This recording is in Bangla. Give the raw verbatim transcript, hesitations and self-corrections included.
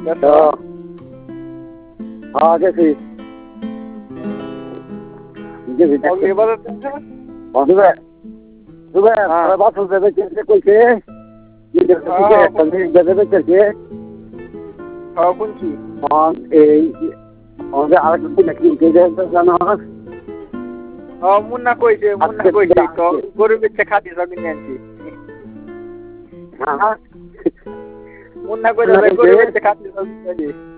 গেছো? হ্যাঁ গেছি গেছি কবে বাজার দিনছে? দুবে দুবে বাসল দেবে কে কইছে দেবে কে হ্যাঁ শুনছি। এই আমাদের আরেকটা নাকি জানো হ্যাঁ মুন্না কইছে মুন্না কইছে তো গরু বেচে খাতি সব কিনে আনছি। হ্যাঁ মুন্না কইছে গরু বেচে খাতি সব কিনে আনছি।